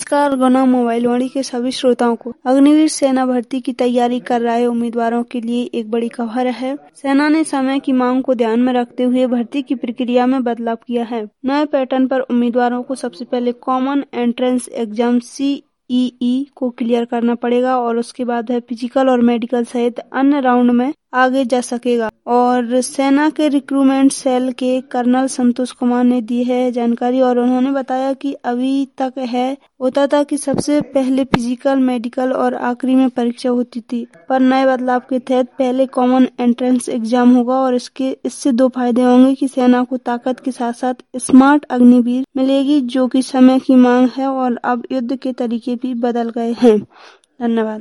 नमस्कार गुना मोबाइल वाणी के सभी श्रोताओं को अग्निवीर सेना भर्ती की तैयारी कर रहे उम्मीदवारों के लिए एक बड़ी खबर है। सेना ने समय की मांग को ध्यान में रखते हुए भर्ती की प्रक्रिया में बदलाव किया है। नए पैटर्न पर उम्मीदवारों को सबसे पहले कॉमन एंट्रेंस एग्जाम CEE को क्लियर करना पड़ेगा और उसके बाद वह फिजिकल और मेडिकल सहित अन्य राउंड में आगे जा सकेगा। और सेना के रिक्रूटमेंट सेल के कर्नल संतोष कुमार ने दी है जानकारी और उन्होंने बताया कि अभी तक होता था कि सबसे पहले फिजिकल, मेडिकल और आखिरी में परीक्षा होती थी, पर नए बदलाव के तहत पहले कॉमन एंट्रेंस एग्जाम होगा और इससे दो फायदे होंगे कि सेना को ताकत के साथ साथ स्मार्ट अग्निवीर मिलेगी जो कि समय की मांग है और अब युद्ध के तरीके भी बदल गए हैं। धन्यवाद।